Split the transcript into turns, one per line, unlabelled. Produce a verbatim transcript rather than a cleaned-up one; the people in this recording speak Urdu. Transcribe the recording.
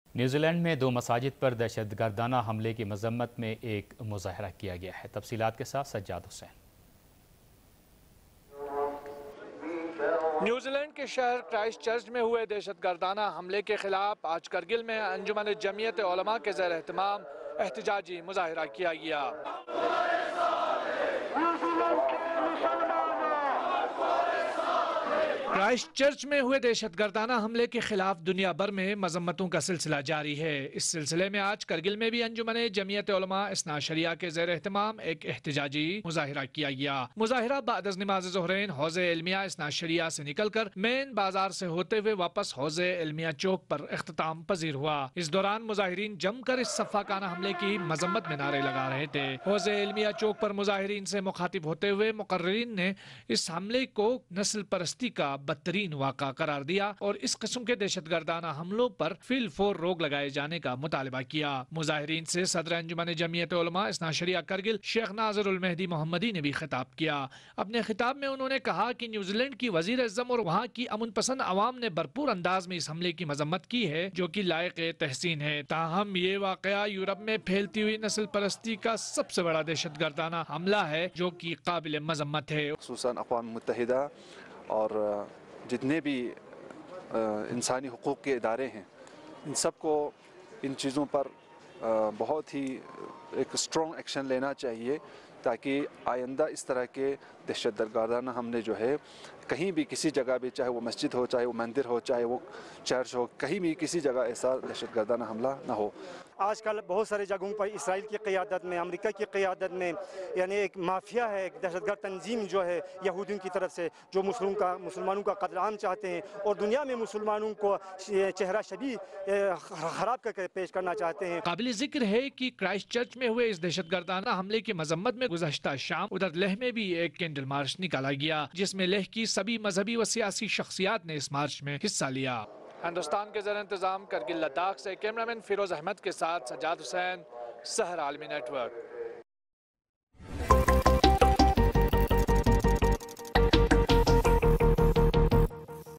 نیوزی لینڈ میں دو مساجد پر دہشت گردانہ حملے کی مذمت میں ایک مظاہرہ کیا گیا ہے۔ تفصیلات کے ساتھ سجاد حسین۔
نیوزی لینڈ کے شہر کرائسٹ چرچ میں ہوئے دہشت گردانہ حملے کے خلاف آج کرگل میں انجمن جمعیت علماء کے زیر اہتمام احتجاجی مظاہرہ کیا گیا۔ کرائسٹ چرچ میں ہوئے دہشت گردانہ حملے کے خلاف دنیا بھر میں مذمتوں کا سلسلہ جاری ہے۔ اس سلسلے میں آج کرگل میں بھی انجمن جمعیت علماء اثنا عشریہ کے زیر اہتمام ایک احتجاجی مظاہرہ کیا گیا۔ مظاہرہ بعد از نماز ظہرین حوض علمیہ اثنا عشریہ سے نکل کر مین بازار سے ہوتے ہوئے واپس حوض علمیہ چوک پر اختتام پذیر ہوا۔ اس دوران مظاہرین جم کر اس سفاکانہ حملے کی مذمت میں نعرے لگا رہے تھے۔ حوض علمیہ چوک پر مظاہرین سے مخاطب ہوتے ہوئے مقررین نے اس حملے کو نسل پرستی کا بدترین واقعہ قرار دیا اور اس قسم کے دہشت گردانہ حملوں پر فی الفور روک لگائے جانے کا مطالبہ کیا۔ مظاہرین سے صدر انجمن جمعیت علماء اثنا عشریہ کرگل شیخ ناظر المہدی محمدی نے بھی خطاب کیا۔ اپنے خطاب میں انہوں نے کہا کہ نیوزی لینڈ کی وزیر اعظم اور وہاں کی امن پسند عوام نے بھرپور انداز میں اس حملے کی مذمت کی ہے جو کہ لائق تحسین ہے، تاہم یہ واقعہ یورپ میں پھیلتی ہوئی نسل پرستی کا سب سے بڑا دہشت گردانہ حملہ ہے جو کہ قابل مذمت ہے۔
خصوصاً اقوام متحدہ اور جتنے بھی انسانی حقوق کے ادارے ہیں ان سب کو ان چیزوں پر بہت ہی ایک اسٹرانگ ایکشن لینا چاہیے تاکہ آئندہ اس طرح کے دہشت گردانہ حملے جو ہے کہیں بھی کسی جگہ بھی، چاہے وہ مسجد ہو، چاہے وہ مندر ہو، چاہے وہ چرچ ہو، کہیں بھی کسی جگہ ایسا دہشت گردانہ حملہ نہ ہو۔
آج کل بہت سارے جگہوں پر اسرائیل کی قیادت میں، امریکہ کی قیادت میں یعنی ایک مافیا ہے، ایک دہشت گرد تنظیم جو ہے یہودیوں کی طرف سے جو مسلموں کا مسلمانوں کا قتل عام چاہتے ہیں اور دنیا میں مسلمانوں کو چہرہ شبیہ خراب کر کے پیش کرنا چاہتے ہیں۔
قابل ذکر ہے کہ کرائسٹ چرچ میں ہوئے اس دہشت گردانہ حملے کی مذمت میں گزشتہ شام ادھر لیہ میں بھی ایک کینڈل مارچ نکالا گیا جس میں لیہ کی سبھی مذہبی و سیاسی شخصیات نے اس مارچ میں حصہ لیا۔ ہندوستان کے زیر انتظام کرگل لداخ سے کیمرامین فیروز احمد کے ساتھ سجاد حسین، سحر عالمی نیٹ ورک۔